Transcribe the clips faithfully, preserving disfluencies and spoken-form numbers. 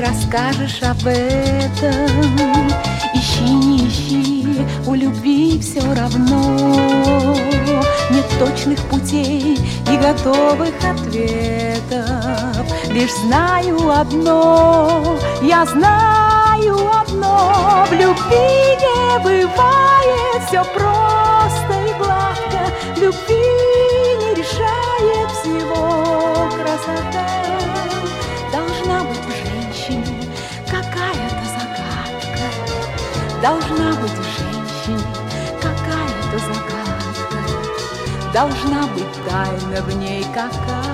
не расскажешь об этом. Ищи, не ищи, у любви все равно. Нет точных путей и готовых ответов. Лишь знаю одно, я знаю одно: в любви не бывает все просто и гладко. В любви не решает всего красота. Должна быть в женщине какая-то загадка. Должна быть в женщине какая-то загадка. Должна быть тайна в ней какая-то.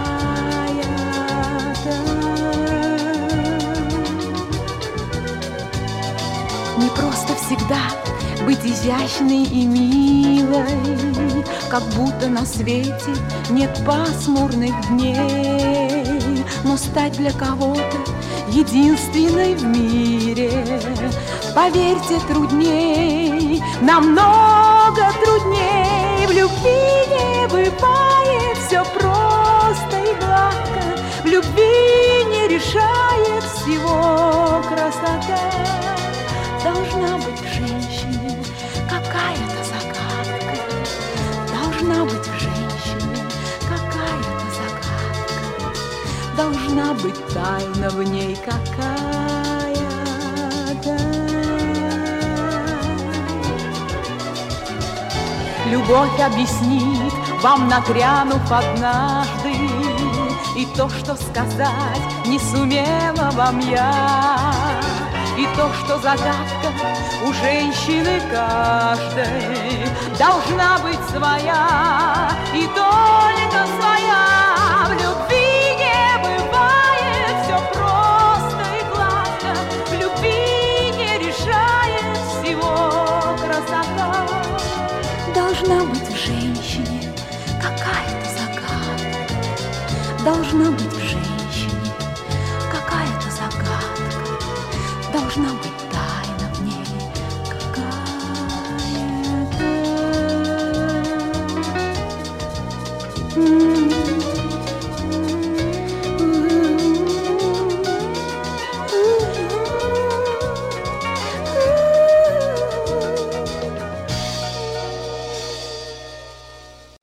Не просто всегда быть изящной и милой, как будто на свете нет пасмурных дней. Но стать для кого-то единственной в мире, поверьте, трудней, намного трудней. В любви не бывает все просто и гладко. В любви не решает всего красота. Должна быть в женщине какая-то загадка. Должна быть в женщине какая-то загадка. Должна быть тайна в ней какая-то. Любовь объяснит вам, нагрянув однажды, и то, что сказать не сумела вам я, и то, что загадка у женщины каждой должна быть своя, и только своя. В любви не бывает все просто и гладко. В любви не решает всего красота. Должна быть в женщине какая-то загадка. Должна быть